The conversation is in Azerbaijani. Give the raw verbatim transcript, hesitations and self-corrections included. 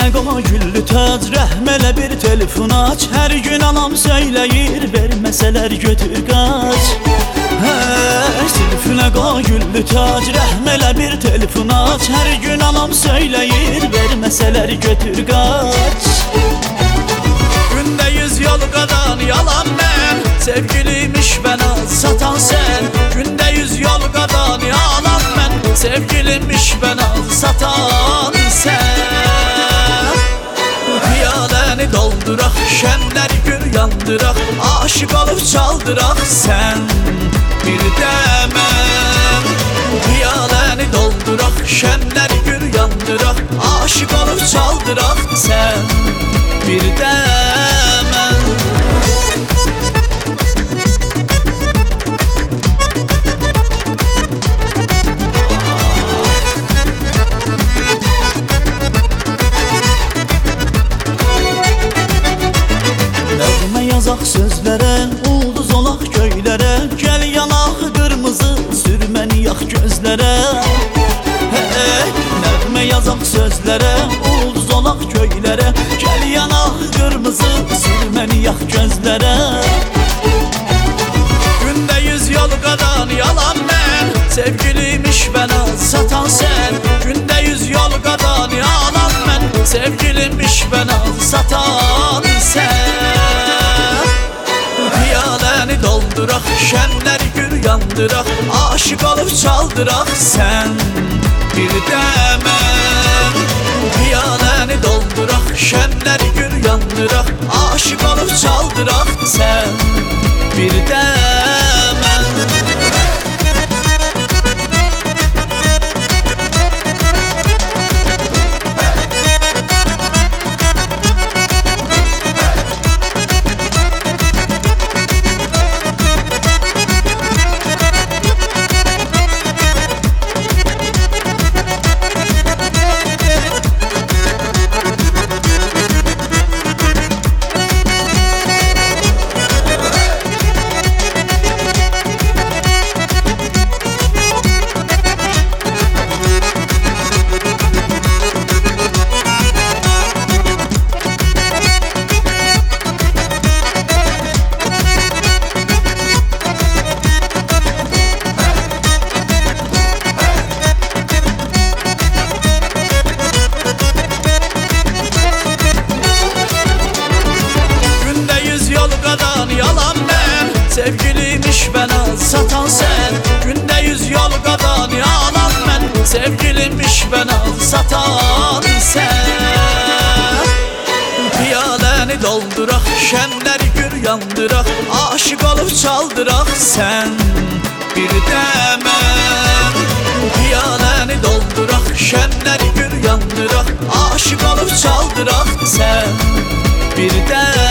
qoy güllü tac, rəhm elə bir telefon aç. Hər gün anam söyləyir, verməsələr götür qaç. Hə, zülfünə qoy güllü tac, rəhm elə bir telefon aç. Hər gün anam söyləyir, verməsələr götür qaç. Gündə yüz yol qadan yalan mən, sevgiliymiş bana satan sen. Gündə yüz yol qadan yalan mən, sevgiliymiş bana satan sen. Piyaləni dolduraq, şəmləri gül yandıraq, aşık olub çaldıraq sen bir də mən. Piyaləni dolduraq, şəmləri gül yandıraq, aşık olub çaldıraq sen bir də mən. Yazaq sözlərə, ulduz olaq göylərə, gəl yanaq qırmızı, sürməni yax gözlərə. Hey, nəğmə yazaq sözlərə, ulduz olaq göylərə, gəl yanaq qırmızı, sürməni yax gözlərə. Gündə yüz yol qadan yalan mən, sevgiliymiş bana satan sen. Gündə yüz yol qadan yalan mən, sevgiliymiş bana satan sen. Piyaləni dolduraq, şəmləri gül yandıraq, aşık olub çaldıraq sen bir də mən. Piyaləni dolduraq, şəmləri gül yandıraq, aşık olub çaldıraq sen bir də mən. Yalan mən, sevgiliymiş bana satan sen. Gündə yüz yol qadan yalan mən, sevgiliymiş bana satan sen. Piyaləni dolduraq, şəmləri gül yandıraq, aşık olub çaldıraq sen bir də mən. Piyaləni dolduraq, şəmləri gül yandıraq, aşık olub çaldıraq sen bir də